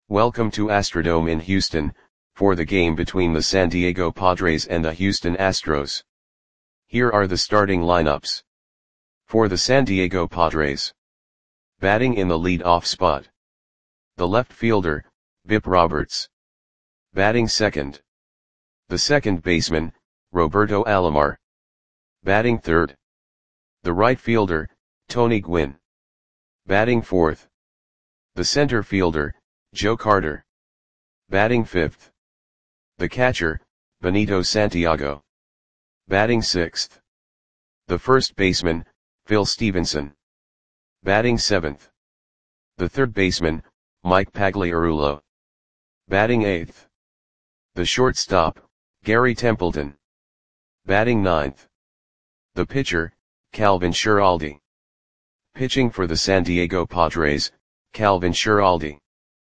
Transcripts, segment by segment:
Welcome to Astrodome in Houston, for the game between the San Diego Padres and the Houston Astros. Here are the starting lineups. For the San Diego Padres. Batting in the lead-off spot. The left fielder, Bip Roberts. Batting second. The second baseman, Roberto Alomar. Batting third. The right fielder, Tony Gwynn. Batting fourth. The center fielder, Joe Carter. Batting fifth. The catcher, Benito Santiago. Batting sixth. The first baseman, Phil Stevenson. Batting seventh. The third baseman, Mike Pagliarulo. Batting eighth. The shortstop, Gary Templeton. Batting ninth. The pitcher, Calvin Schiraldi. Pitching for the San Diego Padres, Calvin Schiraldi.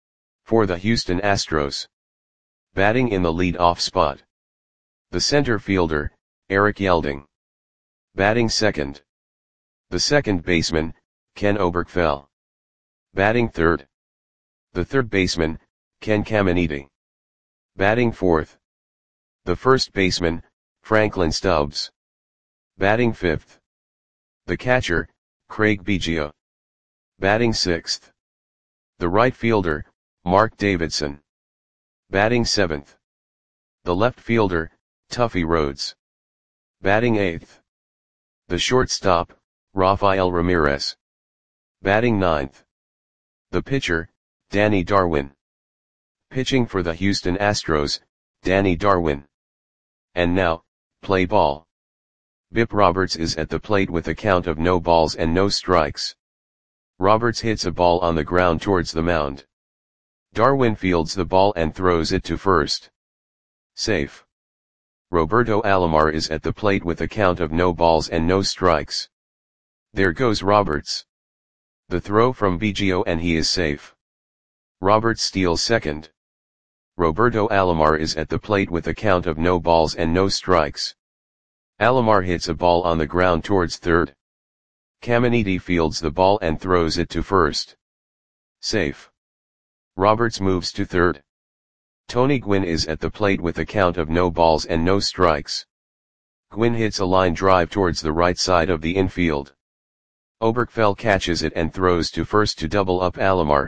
For the Houston Astros. Batting in the lead-off spot. The center fielder, Eric Yelding. Batting second. The second baseman, Ken Oberkfell. Batting third. The third baseman, Ken Caminiti. Batting fourth. The first baseman, Franklin Stubbs. Batting fifth. The catcher, Craig Biggio. Batting sixth. The right fielder, Mark Davidson. Batting seventh. The left fielder, Tuffy Rhodes. Batting eighth. The shortstop, Rafael Ramirez. Batting ninth. The pitcher, Danny Darwin. Pitching for the Houston Astros, Danny Darwin. And now, play ball. Bip Roberts is at the plate with a count of no balls and no strikes. Roberts hits a ball on the ground towards the mound. Darwin fields the ball and throws it to first. Safe. Roberto Alomar is at the plate with a count of no balls and no strikes. There goes Roberts. The throw from Biggio and he is safe. Roberts steals second. Roberto Alomar is at the plate with a count of no balls and no strikes. Alomar hits a ball on the ground towards third. Caminiti fields the ball and throws it to first. Safe. Roberts moves to third. Tony Gwynn is at the plate with a count of no balls and no strikes. Gwynn hits a line drive towards the right side of the infield. Oberkfell catches it and throws to first to double up Alomar.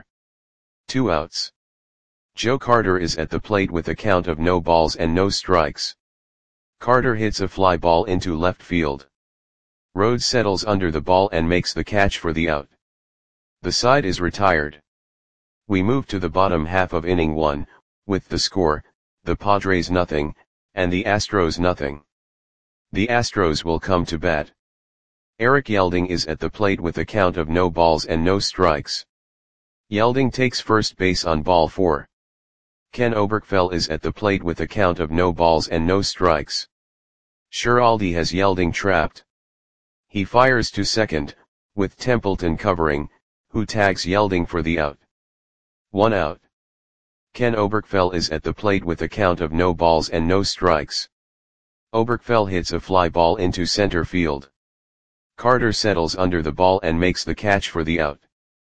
2 outs. Joe Carter is at the plate with a count of no balls and no strikes. Carter hits a fly ball into left field. Rhodes settles under the ball and makes the catch for the out. The side is retired. We move to the bottom half of inning 1, with the score, the Padres nothing, and the Astros nothing. The Astros will come to bat. Eric Yelding is at the plate with a count of no balls and no strikes. Yelding takes first base on ball 4. Ken Oberkfell is at the plate with a count of no balls and no strikes. Schiraldi has Yelding trapped. He fires to second, with Templeton covering, who tags Yelding for the out. 1 out. Ken Oberkfell is at the plate with a count of no balls and no strikes. Oberkfell hits a fly ball into center field. Carter settles under the ball and makes the catch for the out.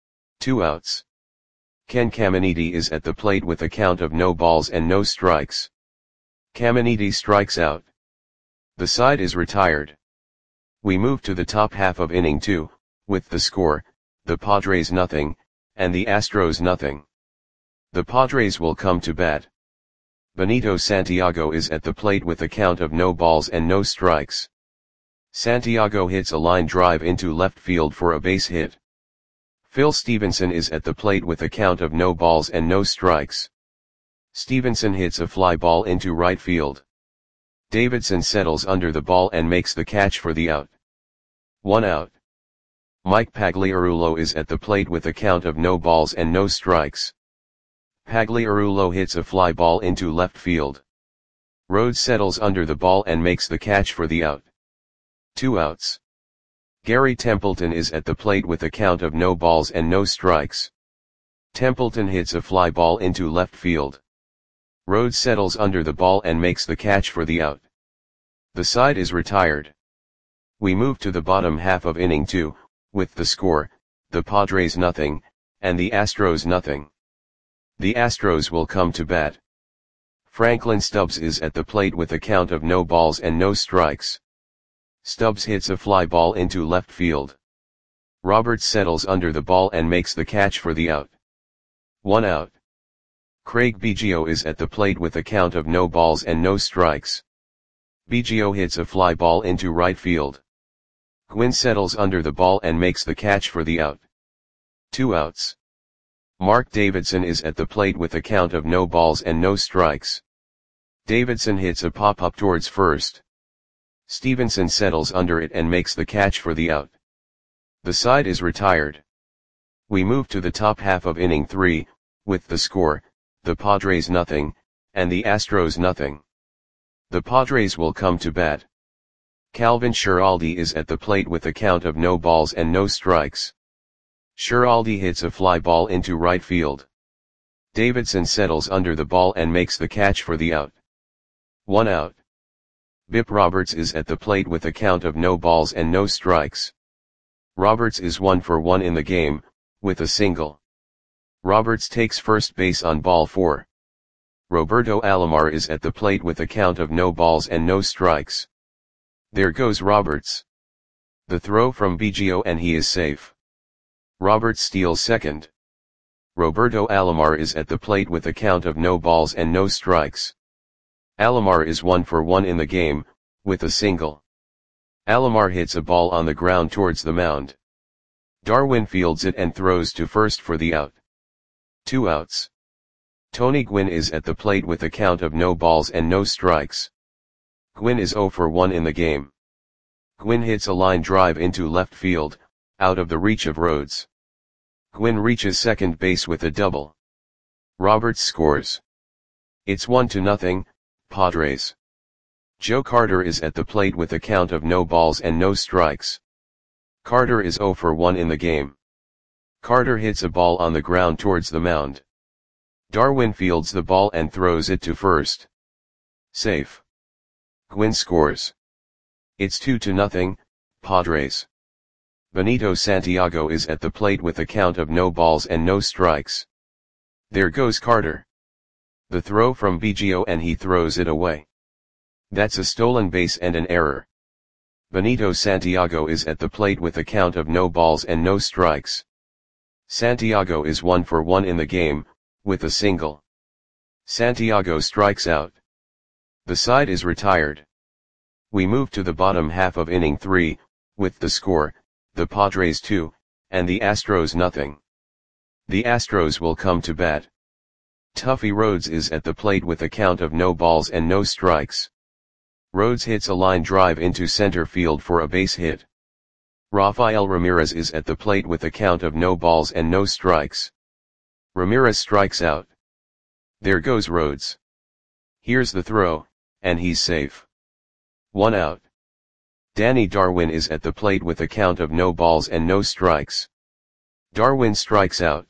2 outs. Ken Caminiti is at the plate with a count of no balls and no strikes. Caminiti strikes out. The side is retired. We move to the top half of inning 2, with the score, the Padres nothing, and the Astros nothing. The Padres will come to bat. Benito Santiago is at the plate with a count of no balls and no strikes. Santiago hits a line drive into left field for a base hit. Phil Stevenson is at the plate with a count of no balls and no strikes. Stevenson hits a fly ball into right field. Davidson settles under the ball and makes the catch for the out. 1 out. Mike Pagliarulo is at the plate with a count of no balls and no strikes. Pagliarulo hits a fly ball into left field. Rhodes settles under the ball and makes the catch for the out. 2 outs. Gary Templeton is at the plate with a count of no balls and no strikes. Templeton hits a fly ball into left field. Rhodes settles under the ball and makes the catch for the out. The side is retired. We move to the bottom half of inning 2, with the score, the Padres nothing, and the Astros nothing. The Astros will come to bat. Franklin Stubbs is at the plate with a count of no balls and no strikes. Stubbs hits a fly ball into left field. Roberts settles under the ball and makes the catch for the out. 1 out. Craig Biggio is at the plate with a count of no balls and no strikes. Biggio hits a fly ball into right field. Gwynn settles under the ball and makes the catch for the out. 2 outs. Mark Davidson is at the plate with a count of no balls and no strikes. Davidson hits a pop-up towards first. Stevenson settles under it and makes the catch for the out. The side is retired. We move to the top half of inning 3, with the score, the Padres nothing, and the Astros nothing. The Padres will come to bat. Calvin Schiraldi is at the plate with a count of no balls and no strikes. Schiraldi hits a fly ball into right field. Davidson settles under the ball and makes the catch for the out. 1 out. Bip Roberts is at the plate with a count of no balls and no strikes. Roberts is 1 for 1 in the game, with a single. Roberts takes first base on ball 4. Roberto Alomar is at the plate with a count of no balls and no strikes. There goes Roberts. The throw from Biggio and he is safe. Roberts steals second. Roberto Alomar is at the plate with a count of no balls and no strikes. Alomar is 1 for 1 in the game, with a single. Alomar hits a ball on the ground towards the mound. Darwin fields it and throws to first for the out. 2 outs. Tony Gwynn is at the plate with a count of no balls and no strikes. Gwynn is 0 for 1 in the game. Gwynn hits a line drive into left field, out of the reach of Rhodes. Gwynn reaches second base with a double. Roberts scores. It's 1-0, Padres. Joe Carter is at the plate with a count of no balls and no strikes. Carter is 0 for 1 in the game. Carter hits a ball on the ground towards the mound. Darwin fields the ball and throws it to first. Safe. Gwynn scores. It's 2-0, Padres. Benito Santiago is at the plate with a count of no balls and no strikes. There goes Carter. The throw from Biggio and he throws it away. That's a stolen base and an error. Benito Santiago is at the plate with a count of no balls and no strikes. Santiago is 1 for 1 in the game, with a single. Santiago strikes out. The side is retired. We move to the bottom half of inning 3, with the score, the Padres 2, and the Astros nothing. The Astros will come to bat. Tuffy Rhodes is at the plate with a count of no balls and no strikes. Rhodes hits a line drive into center field for a base hit. Rafael Ramirez is at the plate with a count of no balls and no strikes. Ramirez strikes out. There goes Rhodes. Here's the throw, and he's safe. 1 out. Danny Darwin is at the plate with a count of no balls and no strikes. Darwin strikes out.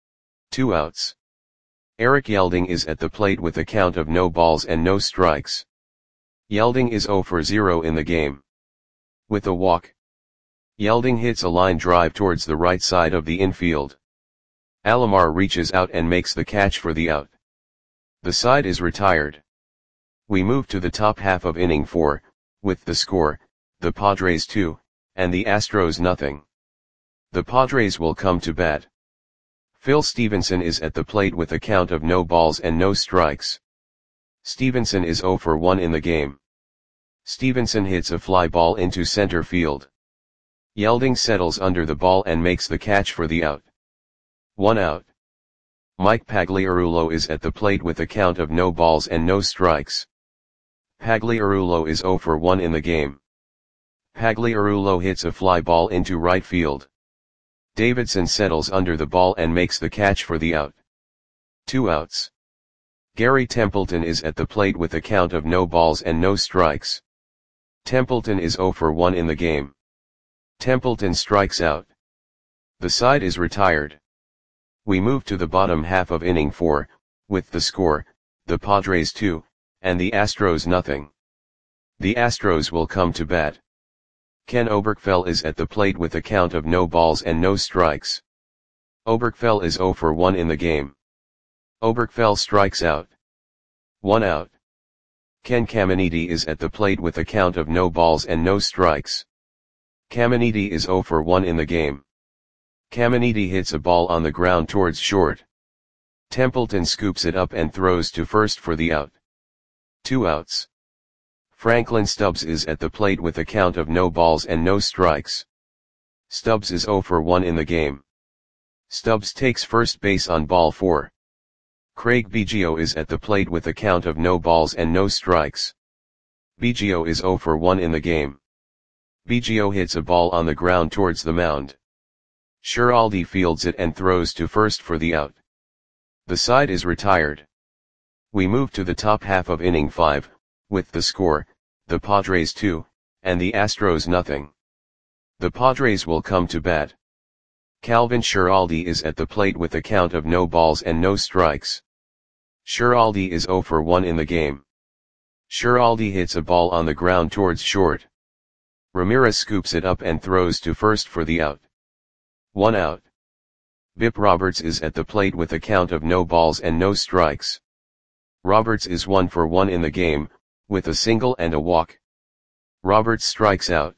2 outs. Eric Yelding is at the plate with a count of no balls and no strikes. Yelding is 0 for 0 in the game. With a walk. Yelding hits a line drive towards the right side of the infield. Alomar reaches out and makes the catch for the out. The side is retired. We move to the top half of inning 4, with the score, the Padres 2, and the Astros nothing. The Padres will come to bat. Phil Stevenson is at the plate with a count of no balls and no strikes. Stevenson is 0 for 1 in the game. Stevenson hits a fly ball into center field. Yelding settles under the ball and makes the catch for the out. 1 out. Mike Pagliarulo is at the plate with a count of no balls and no strikes. Pagliarulo is 0 for 1 in the game. Pagliarulo hits a fly ball into right field. Davidson settles under the ball and makes the catch for the out. 2 outs. Gary Templeton is at the plate with a count of no balls and no strikes. Templeton is 0 for 1 in the game. Templeton strikes out. The side is retired. We move to the bottom half of inning 4, with the score, the Padres 2, and the Astros nothing. The Astros will come to bat. Ken Oberkfell is at the plate with a count of no balls and no strikes. Oberkfell is 0 for 1 in the game. Oberkfell strikes out. 1 out. Ken Caminiti is at the plate with a count of no balls and no strikes. Caminiti is 0 for 1 in the game. Caminiti hits a ball on the ground towards short. Templeton scoops it up and throws to first for the out. 2 outs. Franklin Stubbs is at the plate with a count of no balls and no strikes. Stubbs is 0 for 1 in the game. Stubbs takes first base on ball 4. Craig Biggio is at the plate with a count of no balls and no strikes. Biggio is 0 for 1 in the game. Biggio hits a ball on the ground towards the mound. Schiraldi fields it and throws to first for the out. The side is retired. We move to the top half of inning 5, with the score, the Padres 2, and the Astros nothing. The Padres will come to bat. Calvin Schiraldi is at the plate with a count of no balls and no strikes. Schiraldi is 0 for 1 in the game. Schiraldi hits a ball on the ground towards short. Ramirez scoops it up and throws to first for the out. 1 out. Bip Roberts is at the plate with a count of no balls and no strikes. Roberts is 1 for 1 in the game, with a single and a walk. Roberts strikes out.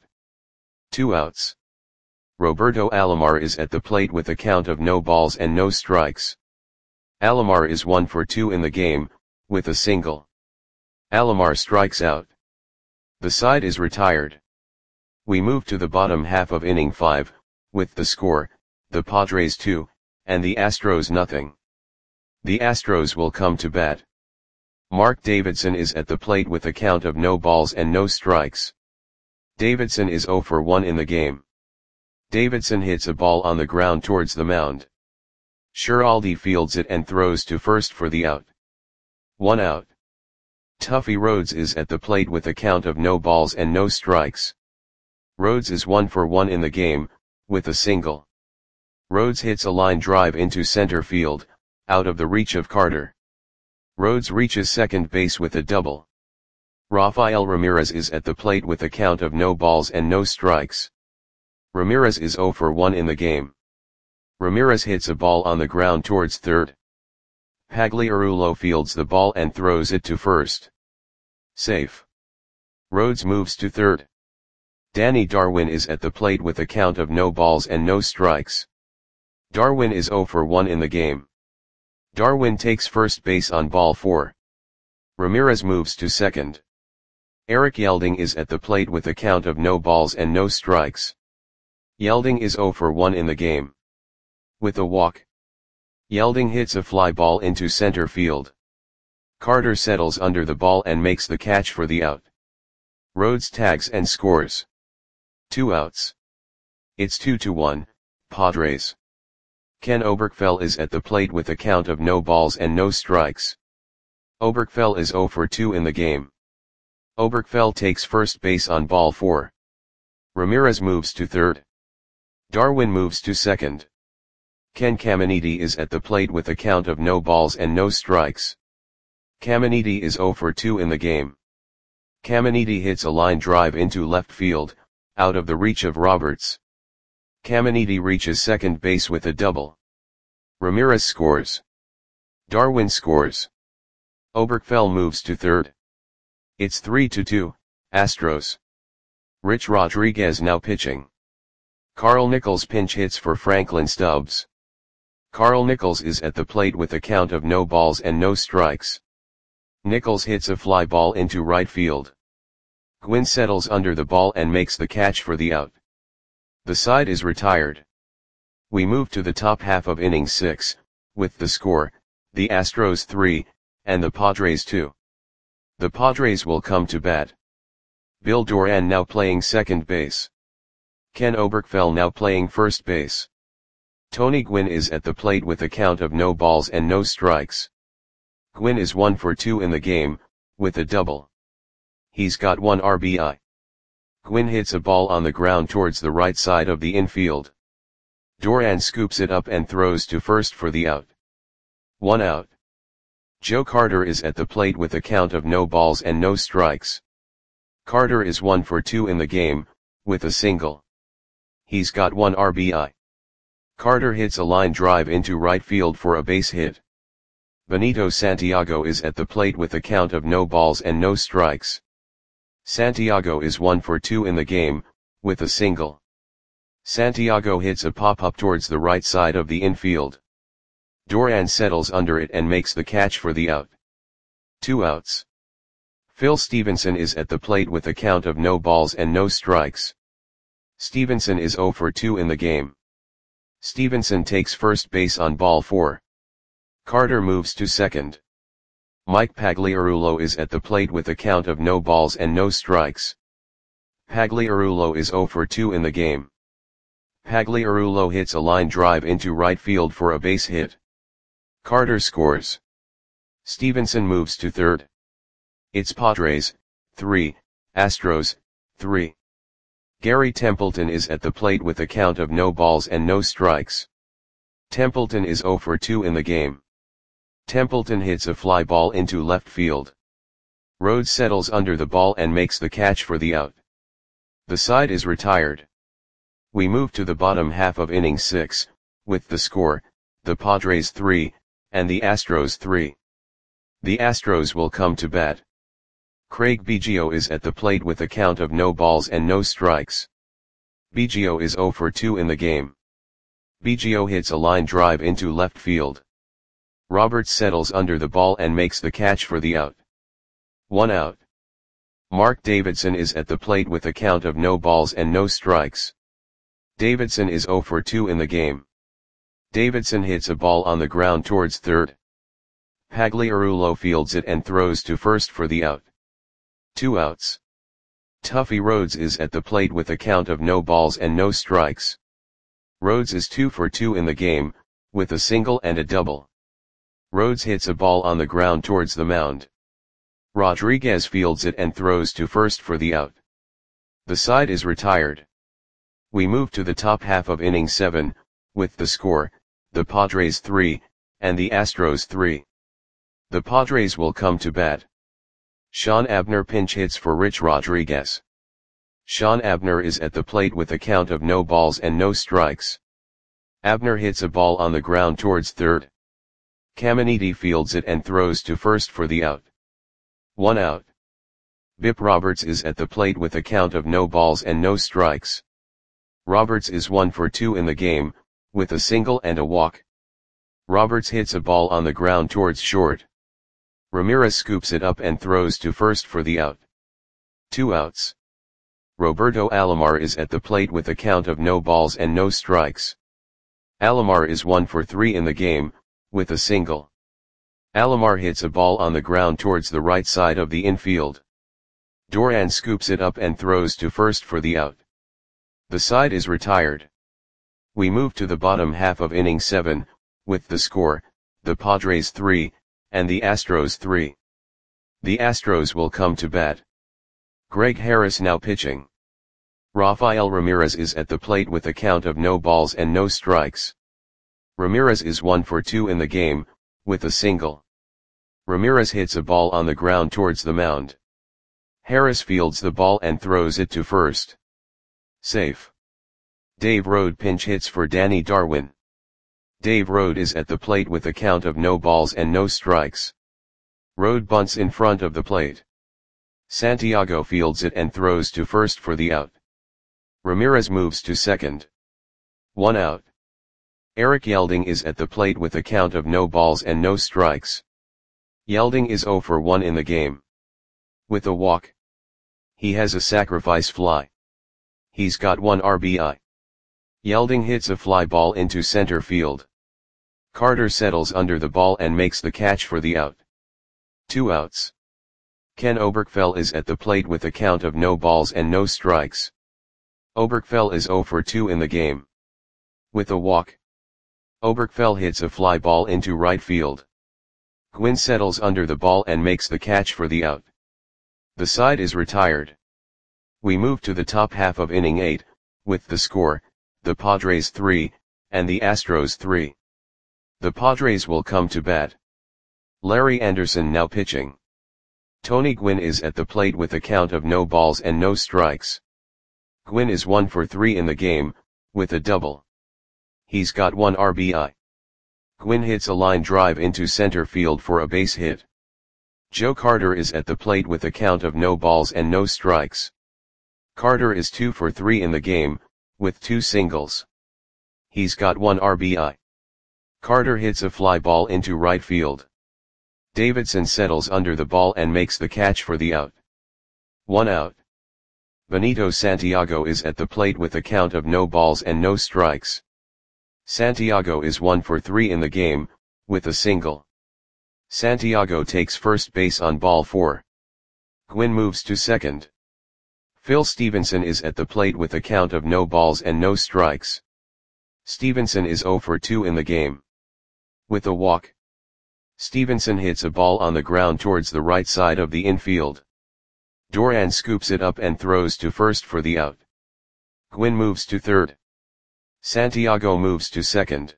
2 outs. Roberto Alomar is at the plate with a count of no balls and no strikes. Alomar is 1 for 2 in the game, with a single. Alomar strikes out. The side is retired. We move to the bottom half of inning 5, with the score, the Padres 2, and the Astros nothing. The Astros will come to bat. Mark Davidson is at the plate with a count of no balls and no strikes. Davidson is 0 for 1 in the game. Davidson hits a ball on the ground towards the mound. Schiraldi fields it and throws to first for the out. 1 out. Tuffy Rhodes is at the plate with a count of no balls and no strikes. Rhodes is 1 for 1 in the game, with a single. Rhodes hits a line drive into center field, out of the reach of Carter. Rhodes reaches second base with a double. Rafael Ramirez is at the plate with a count of no balls and no strikes. Ramirez is 0 for 1 in the game. Ramirez hits a ball on the ground towards third. Pagliarulo fields the ball and throws it to first. Safe. Rhodes moves to third. Danny Darwin is at the plate with a count of no balls and no strikes. Darwin is 0 for 1 in the game. Darwin takes first base on ball 4. Ramirez moves to second. Eric Yelding is at the plate with a count of no balls and no strikes. Yelding is 0 for 1 in the game. With a walk. Yelding hits a fly ball into center field. Carter settles under the ball and makes the catch for the out. Rhodes tags and scores. 2 outs. It's 2-1, Padres. Ken Oberkfell is at the plate with a count of no balls and no strikes. Oberkfell is 0 for 2 in the game. Oberkfell takes first base on ball 4. Ramirez moves to third. Darwin moves to second. Ken Caminiti is at the plate with a count of no balls and no strikes. Caminiti is 0 for 2 in the game. Caminiti hits a line drive into left field, out of the reach of Roberts. Caminiti reaches second base with a double. Ramirez scores. Darwin scores. Oberkfell moves to third. It's 3-2, Astros. Rich Rodriguez now pitching. Carl Nichols pinch hits for Franklin Stubbs. Carl Nichols is at the plate with a count of no balls and no strikes. Nichols hits a fly ball into right field. Gwynn settles under the ball and makes the catch for the out. The side is retired. We move to the top half of inning 6, with the score, the Astros 3, and the Padres 2. The Padres will come to bat. Bill Doran now playing second base. Ken Oberkfell now playing first base. Tony Gwynn is at the plate with a count of no balls and no strikes. Gwynn is 1 for 2 in the game, with a double. He's got 1 RBI. Gwynn hits a ball on the ground towards the right side of the infield. Doran scoops it up and throws to first for the out. 1 out. Joe Carter is at the plate with a count of no balls and no strikes. Carter is 1 for 2 in the game, with a single. He's got 1 RBI. Carter hits a line drive into right field for a base hit. Benito Santiago is at the plate with a count of no balls and no strikes. Santiago is 1 for 2 in the game, with a single. Santiago hits a pop-up towards the right side of the infield. Duran settles under it and makes the catch for the out. 2 outs. Phil Stevenson is at the plate with a count of no balls and no strikes. Stevenson is 0 for 2 in the game. Stevenson takes first base on ball 4. Carter moves to second. Mike Pagliarulo is at the plate with a count of no balls and no strikes. Pagliarulo is 0 for 2 in the game. Pagliarulo hits a line drive into right field for a base hit. Carter scores. Stevenson moves to third. It's Padres, 3, Astros, 3. Gary Templeton is at the plate with a count of no balls and no strikes. Templeton is 0 for 2 in the game. Templeton hits a fly ball into left field. Rhodes settles under the ball and makes the catch for the out. The side is retired. We move to the bottom half of inning 6, with the score, the Padres 3, and the Astros 3. The Astros will come to bat. Craig Biggio is at the plate with a count of no balls and no strikes. Biggio is 0 for 2 in the game. Biggio hits a line drive into left field. Roberts settles under the ball and makes the catch for the out. 1 out. Mark Davidson is at the plate with a count of no balls and no strikes. Davidson is 0 for 2 in the game. Davidson hits a ball on the ground towards third. Pagliarulo fields it and throws to first for the out. 2 outs. Tuffy Rhodes is at the plate with a count of no balls and no strikes. Rhodes is 2 for 2 in the game, with a single and a double. Rhodes hits a ball on the ground towards the mound. Rodriguez fields it and throws to first for the out. The side is retired. We move to the top half of inning 7, with the score, the Padres 3, and the Astros 3. The Padres will come to bat. Sean Abner pinch hits for Rich Rodriguez. Sean Abner is at the plate with a count of no balls and no strikes. Abner hits a ball on the ground towards third. Caminiti fields it and throws to first for the out. 1 out. Bip Roberts is at the plate with a count of no balls and no strikes. Roberts is 1 for 2 in the game, with a single and a walk. Roberts hits a ball on the ground towards short. Ramirez scoops it up and throws to first for the out. 2 outs. Roberto Alomar is at the plate with a count of no balls and no strikes. Alomar is 1 for 3 in the game, with a single. Alomar hits a ball on the ground towards the right side of the infield. Duran scoops it up and throws to first for the out. The side is retired. We move to the bottom half of inning 7, with the score, the Padres 3, and the Astros 3. The Astros will come to bat. Greg Harris now pitching. Rafael Ramirez is at the plate with a count of no balls and no strikes. Ramirez is 1 for 2 in the game, with a single. Ramirez hits a ball on the ground towards the mound. Harris fields the ball and throws it to first. Safe. Dave Rode pinch hits for Danny Darwin. Dave Rode is at the plate with a count of no balls and no strikes. Rode bunts in front of the plate. Santiago fields it and throws to first for the out. Ramirez moves to second. 1 out. Eric Yelding is at the plate with a count of no balls and no strikes. Yelding is 0 for 1 in the game. With a walk. He has a sacrifice fly. He's got 1 RBI. Yelding hits a fly ball into center field. Carter settles under the ball and makes the catch for the out. 2 outs. Ken Oberkfell is at the plate with a count of no balls and no strikes. Oberkfell is 0 for 2 in the game. With a walk. Oberkfell hits a fly ball into right field. Gwynn settles under the ball and makes the catch for the out. The side is retired. We move to the top half of inning 8, with the score, the Padres 3, and the Astros 3. The Padres will come to bat. Larry Anderson now pitching. Tony Gwynn is at the plate with a count of no balls and no strikes. Gwynn is 1 for 3 in the game, with a double. He's got 1 RBI. Gwynn hits a line drive into center field for a base hit. Joe Carter is at the plate with a count of no balls and no strikes. Carter is 2 for 3 in the game, with 2 singles. He's got 1 RBI. Carter hits a fly ball into right field. Davidson settles under the ball and makes the catch for the out. 1 out. Benito Santiago is at the plate with a count of no balls and no strikes. Santiago is 1 for 3 in the game, with a single. Santiago takes first base on ball 4. Gwynn moves to second. Phil Stevenson is at the plate with a count of no balls and no strikes. Stevenson is 0 for 2 in the game. With a walk. Stevenson hits a ball on the ground towards the right side of the infield. Duran scoops it up and throws to first for the out. Gwynn moves to third. Santiago moves to second.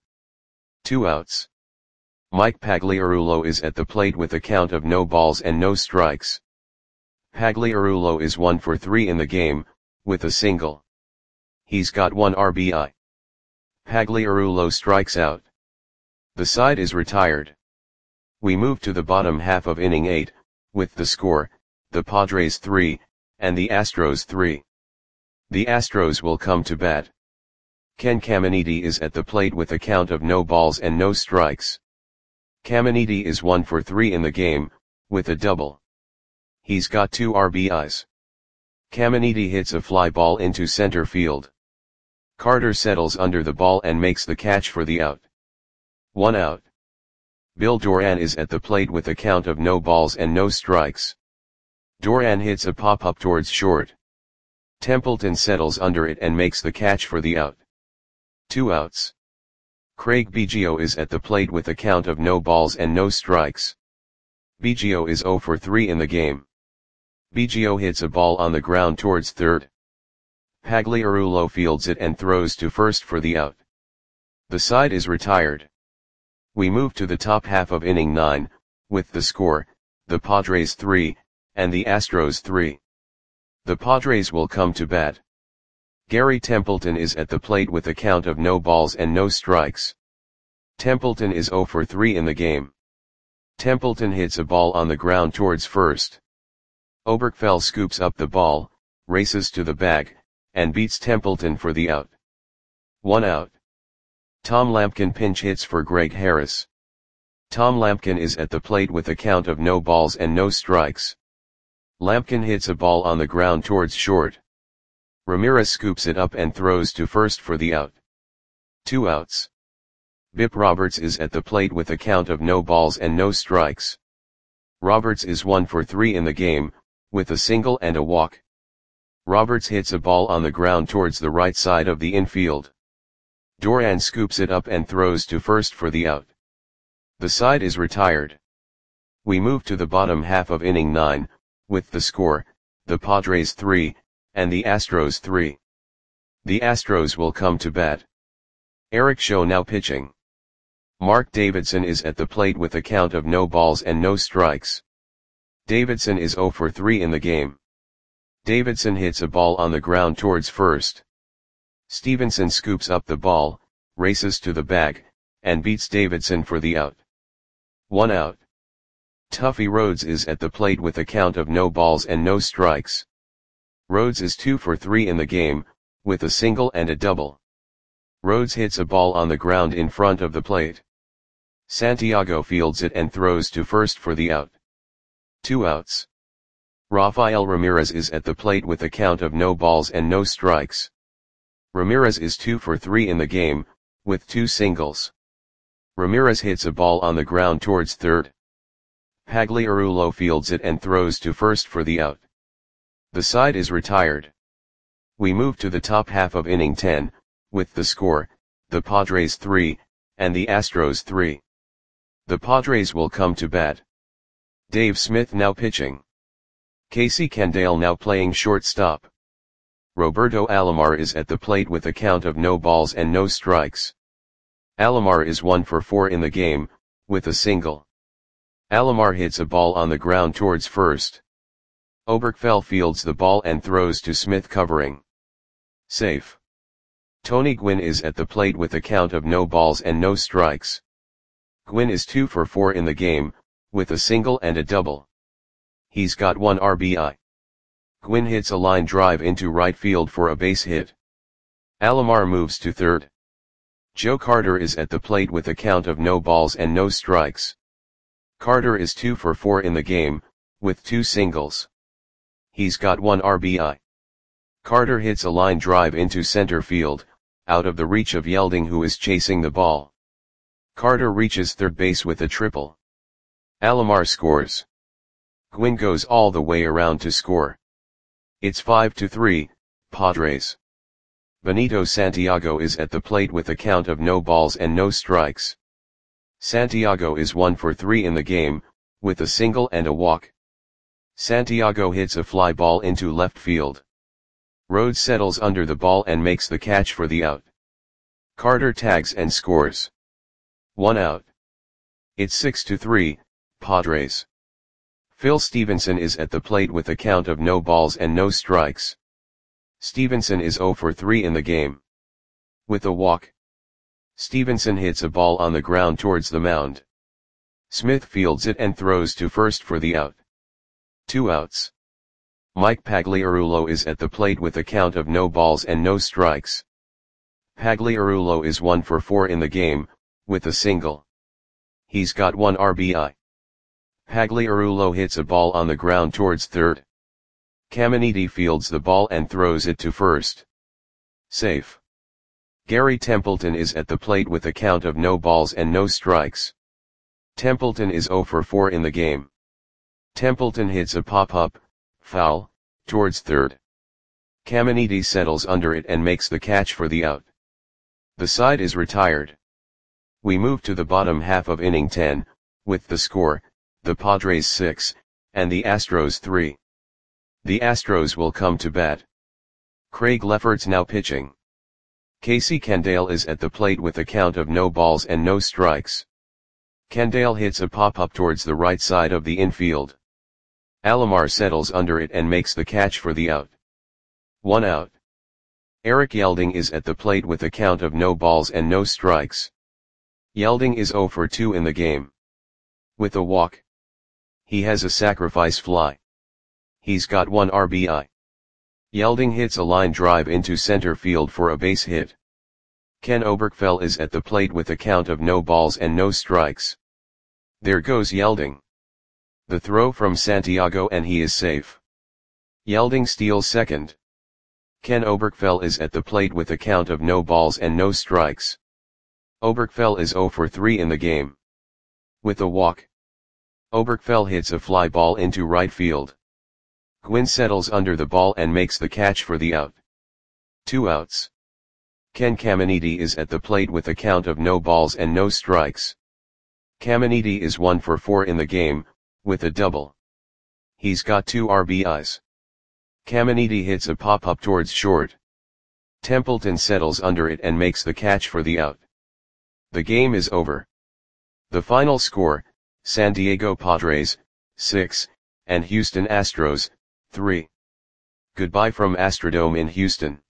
2 outs. Mike Pagliarulo is at the plate with a count of no balls and no strikes. Pagliarulo is 1 for 3 in the game, with a single. He's got 1 RBI. Pagliarulo strikes out. The side is retired. We move to the bottom half of inning 8, with the score, the Padres 3, and the Astros 3. The Astros will come to bat. Ken Caminiti is at the plate with a count of no balls and no strikes. Caminiti is 1 for 3 in the game, with a double. He's got 2 RBIs. Caminiti hits a fly ball into center field. Carter settles under the ball and makes the catch for the out. 1 out. Bill Duran is at the plate with a count of no balls and no strikes. Duran hits a pop-up towards short. Templeton settles under it and makes the catch for the out. 2 outs. Craig Biggio is at the plate with a count of no balls and no strikes. Biggio is 0 for 3 in the game. Biggio hits a ball on the ground towards third. Pagliarulo fields it and throws to first for the out. The side is retired. We move to the top half of inning 9, with the score, the Padres 3, and the Astros 3. The Padres will come to bat. Gary Templeton is at the plate with a count of no balls and no strikes. Templeton is 0 for 3 in the game. Templeton hits a ball on the ground towards first. Oberkfell scoops up the ball, races to the bag, and beats Templeton for the out. 1 out. Tom Lampkin pinch hits for Greg Harris. Tom Lampkin is at the plate with a count of no balls and no strikes. Lampkin hits a ball on the ground towards short. Ramirez scoops it up and throws to first for the out. 2 outs. Bip Roberts is at the plate with a count of no balls and no strikes. Roberts is 1 for 3 in the game, with a single and a walk. Roberts hits a ball on the ground towards the right side of the infield. Duran scoops it up and throws to first for the out. The side is retired. We move to the bottom half of inning 9, with the score, the Padres 3, and the Astros 3. The Astros will come to bat. Eric Show now pitching. Mark Davidson is at the plate with a count of no balls and no strikes. Davidson is 0 for 3 in the game. Davidson hits a ball on the ground towards first. Stevenson scoops up the ball, races to the bag, and beats Davidson for the out. 1 out. Tuffy Rhodes is at the plate with a count of no balls and no strikes. Rhodes is 2 for 3 in the game, with a single and a double. Rhodes hits a ball on the ground in front of the plate. Santiago fields it and throws to first for the out. 2 outs. Rafael Ramirez is at the plate with a count of no balls and no strikes. Ramirez is 2 for 3 in the game, with 2 singles. Ramirez hits a ball on the ground towards third. Pagliarulo fields it and throws to first for the out. The side is retired. We move to the top half of inning 10, with the score, the Padres 3, and the Astros 3. The Padres will come to bat. Dave Smith now pitching. Casey Candale now playing shortstop. Roberto Alomar is at the plate with a count of no balls and no strikes. Alomar is 1 for 4 in the game, with a single. Alomar hits a ball on the ground towards first. Oberkfell fields the ball and throws to Smith covering. Safe. Tony Gwynn is at the plate with a count of no balls and no strikes. Gwynn is 2 for 4 in the game, with a single and a double. He's got 1 RBI. Gwynn hits a line drive into right field for a base hit. Alomar moves to third. Joe Carter is at the plate with a count of no balls and no strikes. Carter is 2 for 4 in the game, with 2 singles. He's got 1 RBI. Carter hits a line drive into center field, out of the reach of Yelding, who is chasing the ball. Carter reaches third base with a triple. Alomar scores. Gwynn goes all the way around to score. It's 5-3, Padres. Benito Santiago is at the plate with a count of no balls and no strikes. Santiago is 1 for 3 in the game, with a single and a walk. Santiago hits a fly ball into left field. Rhodes settles under the ball and makes the catch for the out. Carter tags and scores. 1 out. It's 6-3, Padres. Phil Stevenson is at the plate with a count of no balls and no strikes. Stevenson is 0 for 3 in the game. With a walk. Stevenson hits a ball on the ground towards the mound. Smith fields it and throws to first for the out. 2 outs. Mike Pagliarulo is at the plate with a count of no balls and no strikes. Pagliarulo is 1 for 4 in the game, with a single. He's got 1 RBI. Pagliarulo hits a ball on the ground towards third. Caminiti fields the ball and throws it to first. Safe. Gary Templeton is at the plate with a count of no balls and no strikes. Templeton is 0 for 4 in the game. Templeton hits a pop-up, foul, towards third. Caminiti settles under it and makes the catch for the out. The side is retired. We move to the bottom half of inning 10, with the score, the Padres 6, and the Astros 3. The Astros will come to bat. Craig Lefferts now pitching. Casey Candale is at the plate with a count of no balls and no strikes. Candale hits a pop-up towards the right side of the infield. Alomar settles under it and makes the catch for the out. 1 out. Eric Yelding is at the plate with a count of no balls and no strikes. Yelding is 0 for 2 in the game. With a walk. He has a sacrifice fly. He's got 1 RBI. Yelding hits a line drive into center field for a base hit. Ken Oberkfell is at the plate with a count of no balls and no strikes. There goes Yelding. The throw from Santiago and he is safe. Yelding steals second. Ken Oberkfell is at the plate with a count of no balls and no strikes. Oberkfell is 0 for 3 in the game. With a walk. Oberkfell hits a fly ball into right field. Gwynn settles under the ball and makes the catch for the out. 2 outs. Ken Caminiti is at the plate with a count of no balls and no strikes. Caminiti is 1 for 4 in the game, with a double. He's got 2 RBIs. Caminiti hits a pop-up towards short. Templeton settles under it and makes the catch for the out. The game is over. The final score, San Diego Padres, 6, and Houston Astros, 3. Goodbye from Astrodome in Houston.